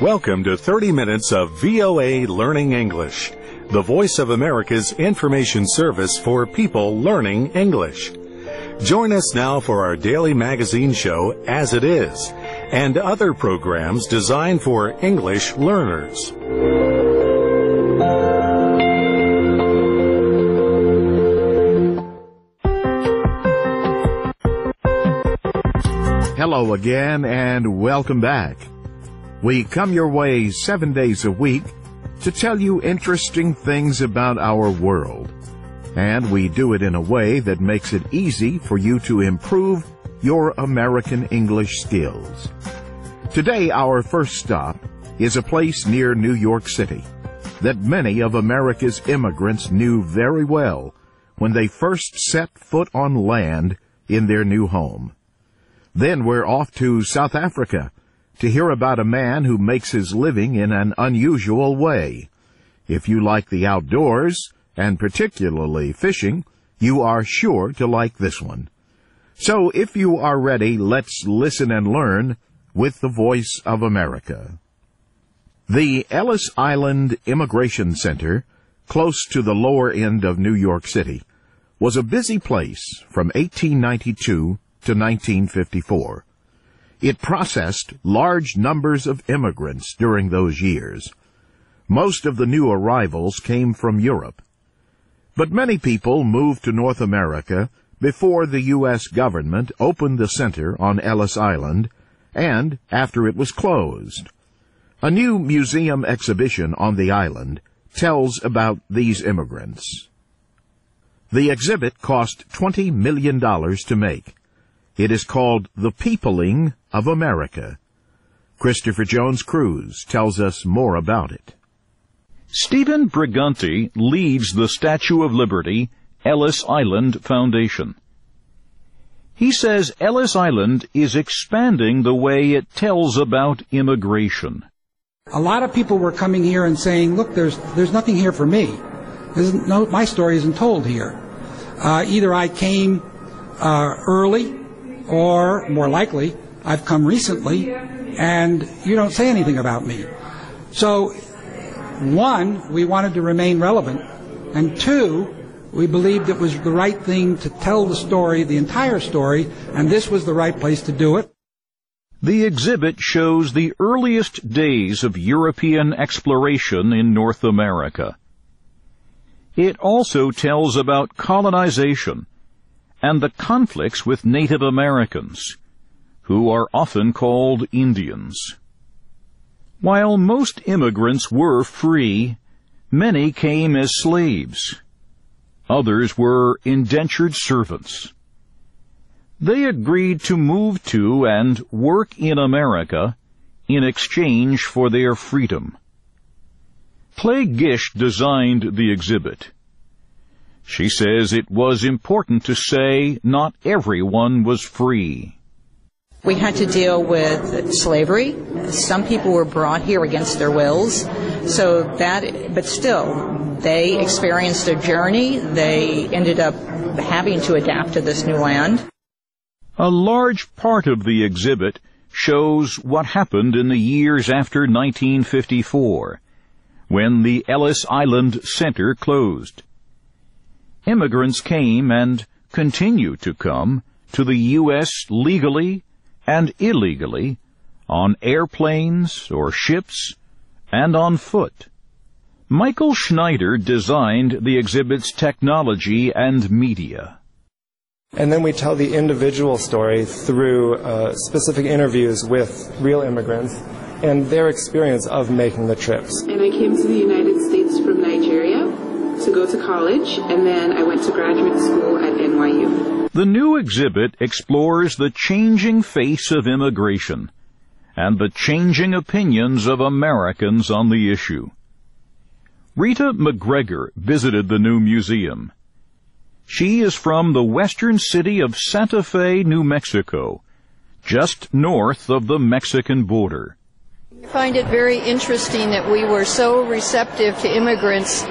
Welcome to 30 minutes of VOA Learning English, the Voice of America's information service for people learning English. Join us now for our daily magazine show, As It Is, and other programs designed for English learners. Hello again and welcome back. We come your way 7 days a week to tell you interesting things about our world. And we do it in a way that makes it easy for you to improve your American English skills. Today, our first stop is a place near New York City that many of America's immigrants knew very well when they first set foot on land in their new home. Then we're off to South Africa to hear about a man who makes his living in an unusual way. If you like the outdoors, and particularly fishing, you are sure to like this one. So if you are ready, let's listen and learn with the Voice of America. The Ellis Island Immigration Center, close to the lower end of New York City, was a busy place from 1892 to 1954. It processed large numbers of immigrants during those years. Most of the new arrivals came from Europe. But many people moved to North America before the U.S. government opened the center on Ellis Island and after it was closed. A new museum exhibition on the island tells about these immigrants. The exhibit cost $20 million to make. It is called The Peopling of America. Christopher Jones Cruz tells us more about it. Stephen Briganti leads the Statue of Liberty Ellis Island Foundation. He says Ellis Island is expanding the way it tells about immigration. A lot of people were coming here and saying, look, there's nothing here for me. My story isn't told here. Either I came early, or, more likely, I've come recently, and you don't say anything about me. So, one, we wanted to remain relevant, and two, we believed it was the right thing to tell the story, the entire story, and this was the right place to do it. The exhibit shows the earliest days of European exploration in North America. It also tells about colonization and the conflicts with Native Americans, who are often called Indians. While most immigrants were free, many came as slaves. Others were indentured servants. They agreed to move to and work in America in exchange for their freedom. Clay Gish designed the exhibit. She says it was important to say not everyone was free. We had to deal with slavery. Some people were brought here against their wills. But still, they experienced a journey. They ended up having to adapt to this new land. A large part of the exhibit shows what happened in the years after 1954, when the Ellis Island Center closed. Immigrants came and continue to come to the U.S. legally and illegally, on airplanes or ships, and on foot. Michael Schneider designed the exhibit's technology and media. And then we tell the individual story through specific interviews with real immigrants and their experience of making the trips. And I came to the United States from Nigeria to go to college, and then I went to graduate school at NYU. The new exhibit explores the changing face of immigration and the changing opinions of Americans on the issue. Rita McGregor visited the new museum. She is from the western city of Santa Fe, New Mexico, just north of the Mexican border. I find it very interesting that we were so receptive to immigrants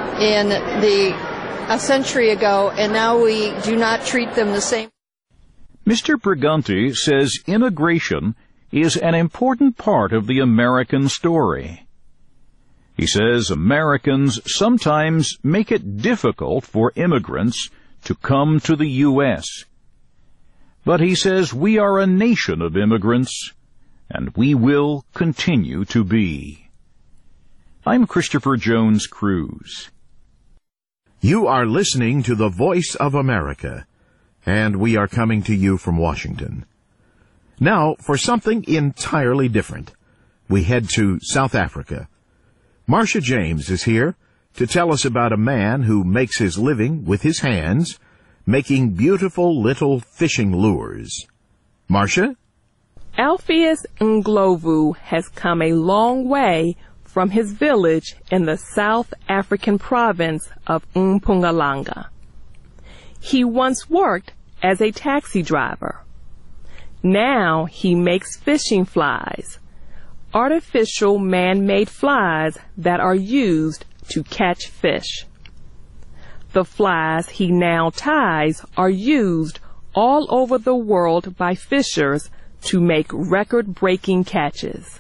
a century ago, and now we do not treat them the same. Mr. Briganti says immigration is an important part of the American story. He says Americans sometimes make it difficult for immigrants to come to the U.S. But he says we are a nation of immigrants, and we will continue to be. I'm Christopher Jones Cruz. You are listening to the Voice of America, and we are coming to you from Washington. Now, for something entirely different, we head to South Africa. Marcia James is here to tell us about a man who makes his living with his hands, making beautiful little fishing lures. Marcia? Alpheus Ndlovu has come a long way from his village in the South African province of Mpumalanga. He once worked as a taxi driver. Now he makes fishing flies, artificial man-made flies that are used to catch fish. The flies he now ties are used all over the world by fishers to make record-breaking catches.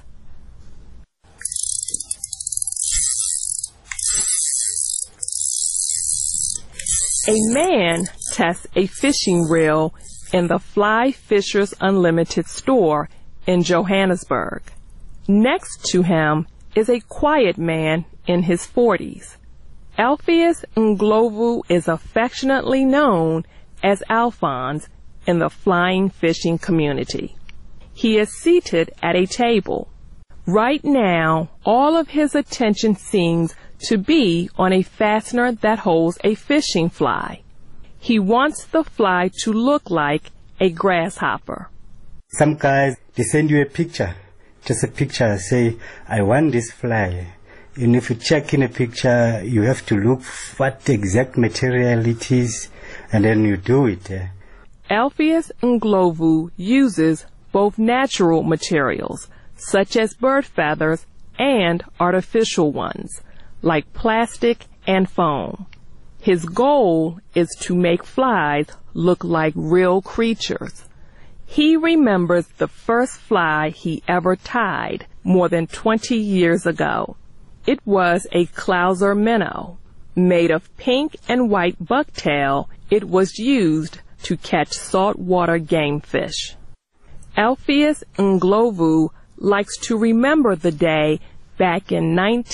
A man tests a fishing reel in the Fly Fishers Unlimited store in Johannesburg. Next to him is a quiet man in his 40s. Alpheus Ndlovu is affectionately known as Alphonse in the flying fishing community. He is seated at a table. Right now, all of his attention seems to be on a fastener that holds a fishing fly. He wants the fly to look like a grasshopper. Some guys, they send you a picture, just a picture, say, I want this fly. And if you check in a picture, you have to look what exact material it is, and then you do it. Alpheus Ndlovu uses both natural materials, such as bird feathers, and artificial ones, like plastic and foam. His goal is to make flies look like real creatures. He remembers the first fly he ever tied more than 20 years ago. It was a Clouser minnow. Made of pink and white bucktail, it was used to catch saltwater game fish. Alpheus Ndlovu likes to remember the day back in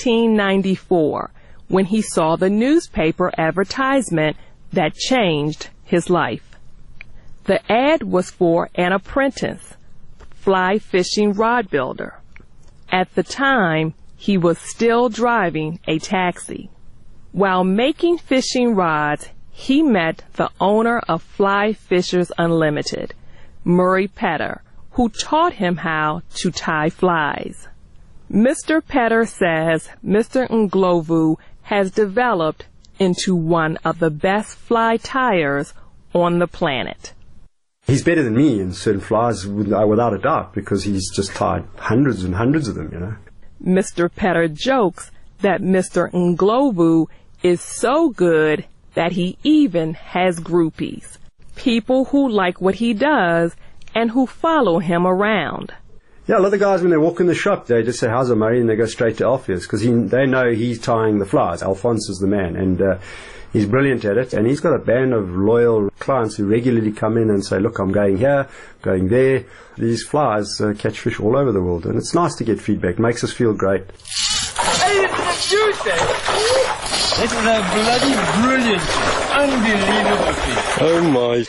1994 when he saw the newspaper advertisement that changed his life. The ad was for an apprentice, fly fishing rod builder. At the time, he was still driving a taxi. While making fishing rods, he met the owner of Fly Fishers Unlimited, Murray Petter, who taught him how to tie flies. Mr. Petter says Mr. Ndlovu has developed into one of the best fly tiers on the planet. He's better than me in certain flies, without a doubt, because he's just tied hundreds and hundreds of them, you know. Mr. Petter jokes that Mr. Ndlovu is so good that he even has groupies, people who like what he does and who follow him around. Yeah, a lot of guys, when they walk in the shop, they just say, how's it, Murray? And they go straight to Alpheus, because they know he's tying the flies. Alphonse is the man, and he's brilliant at it. And he's got a band of loyal clients who regularly come in and say, look, I'm going here, going there. These flies catch fish all over the world, and it's nice to get feedback. It makes us feel great. Hey, it's Tuesday! This is a bloody brilliant, unbelievable fish. Oh, my.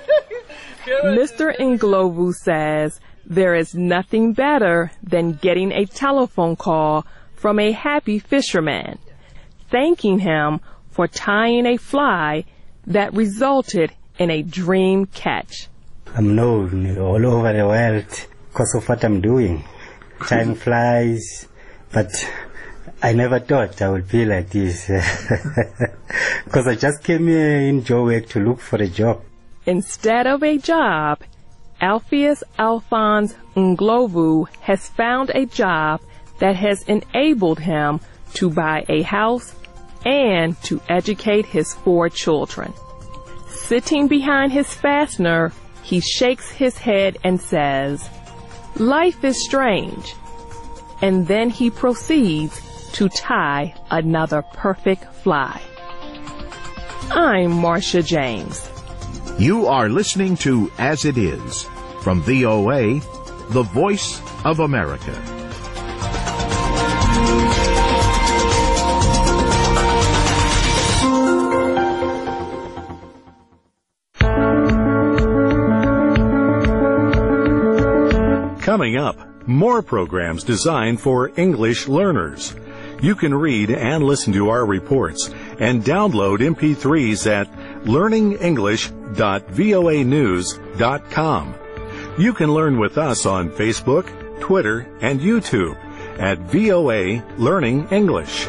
Mr. Ndlovu says there is nothing better than getting a telephone call from a happy fisherman, thanking him for tying a fly that resulted in a dream catch. I'm known all over the world because of what I'm doing, tying flies, but I never thought I would be like this because I just came here in Joburg to look for a job. Instead of a job, Alpheus Alphonse Ndlovu has found a job that has enabled him to buy a house and to educate his 4 children. Sitting behind his fastener, he shakes his head and says, Life is strange. And then he proceeds to tie another perfect fly. I'm Marcia James. You are listening to As It Is from VOA, the Voice of America. Coming up, more programs designed for English learners. You can read and listen to our reports and download MP3s at learningenglish.voanews.com. You can learn with us on Facebook, Twitter, and YouTube at VOA Learning English.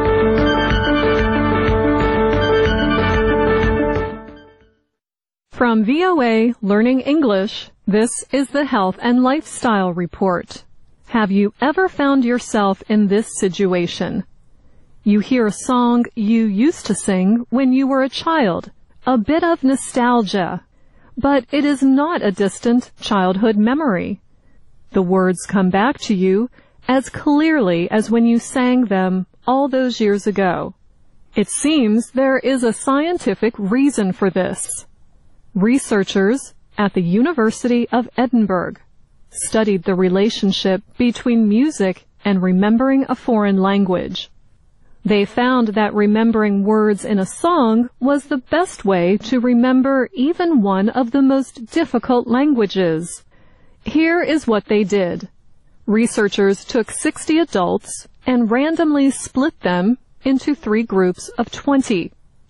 From VOA Learning English, this is the Health and Lifestyle Report. Have you ever found yourself in this situation? You hear a song you used to sing when you were a child, a bit of nostalgia, but it is not a distant childhood memory. The words come back to you as clearly as when you sang them all those years ago. It seems there is a scientific reason for this. Researchers at the University of Edinburgh studied the relationship between music and remembering a foreign language. They found that remembering words in a song was the best way to remember even one of the most difficult languages. Here is what they did. Researchers took 60 adults and randomly split them into 3 groups of 20.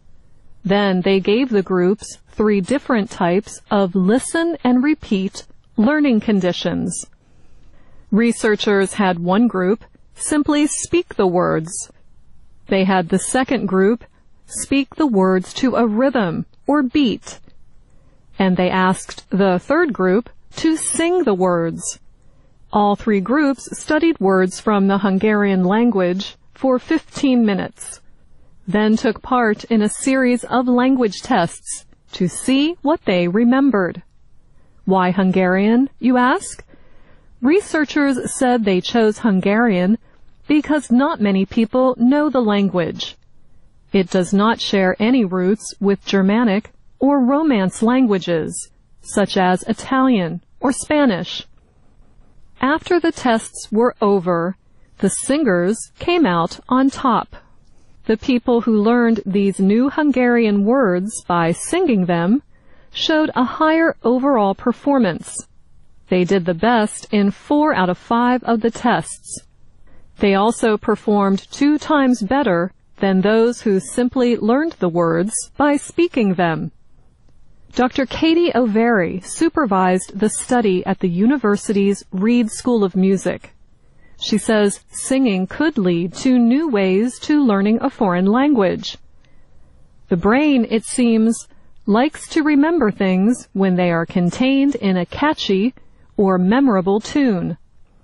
Then they gave the groups 3 different types of listen and repeat learning conditions. Researchers had one group simply speak the words. They had the second group speak the words to a rhythm or beat. And they asked the third group to sing the words. All 3 groups studied words from the Hungarian language for 15 minutes, then took part in a series of language tests to see what they remembered. Why Hungarian, you ask? Researchers said they chose Hungarian because not many people know the language. It does not share any roots with Germanic or Romance languages, such as Italian or Spanish. After the tests were over, the singers came out on top. The people who learned these new Hungarian words by singing them showed a higher overall performance. They did the best in 4 out of 5 of the tests. They also performed 2 times better than those who simply learned the words by speaking them. Dr. Katie O'Veary supervised the study at the university's Reed School of Music. She says singing could lead to new ways to learning a foreign language. The brain, it seems, likes to remember things when they are contained in a catchy or memorable tune.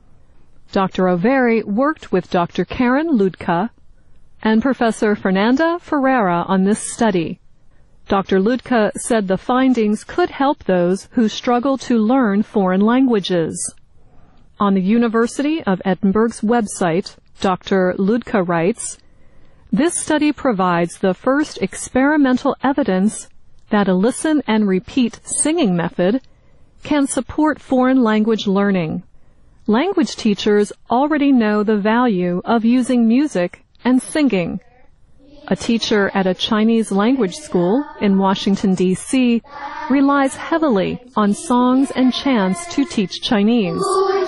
Dr. O'Veary worked with Dr. Karen Ludka and Professor Fernanda Ferreira on this study. Dr. Ludka said the findings could help those who struggle to learn foreign languages. On the University of Edinburgh's website, Dr. Ludka writes, "This study provides the first experimental evidence that a listen and repeat singing method can support foreign language learning. Language teachers already know the value of using music and singing. A teacher at a Chinese language school in Washington, D.C. relies heavily on songs and chants to teach Chinese.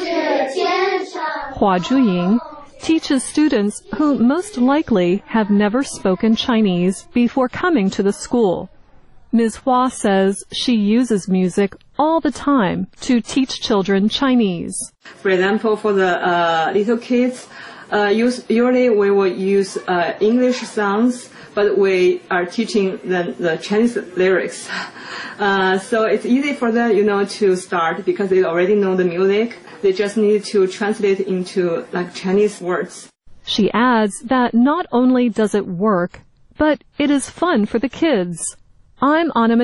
Hua Zhuying teaches students who most likely have never spoken Chinese before coming to the school. Ms. Hua says she uses music all the time to teach children Chinese. For example, for the little kids, usually we will use English songs, but we are teaching the Chinese lyrics. So it's easy for them, to start because they already know the music. They just need to translate into Chinese words. She adds that not only does it work, but it is fun for the kids. I'm Anna